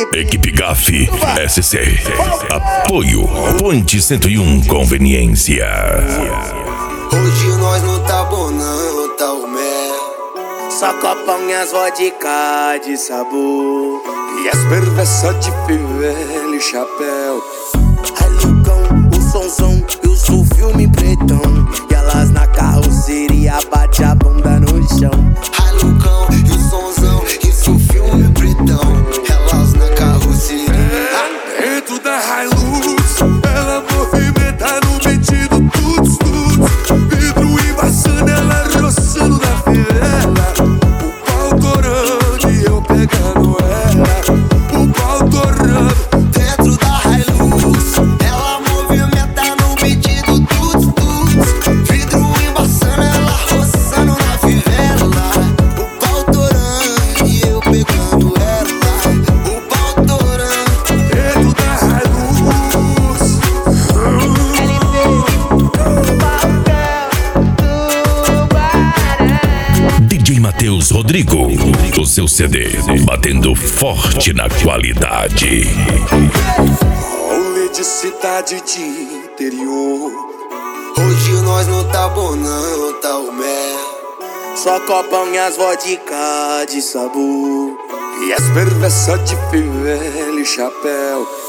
Equipe GAF SC. Apoio Ponte 101 Conveniência. Hoje nós não tá bom não, tá o mel. Só copão e as vodka de sabor. E as perversas de fivela e chapéu. Ai Lucão, o sonzão, eu sou filme pretão. E elas na carroceria bate a bunda no chão. Ai Lucão, e o sonzão, isso filme pretão. Elas na carroceria. Dentro da Hilux, ela movimenta no metido tuts tuts. Vidro embaçando, ela roçando na fivela. O pau torando e eu pegando ela. O pau torando. Dentro da Hilux, ela movimenta no metido tuts tuts. Vidro embaçando, ela roçando na fivela. O pau torando e eu pegando ela. O pau torando. Dentro da Hilux. DJ Matheus Rodrigo, o seu CD, batendo forte na qualidade. Rolê de cidade de interior. Hoje nós não tá bom não, tá o mel. Só copão e as vodka de sabor. E as perversas de fivela e chapéu.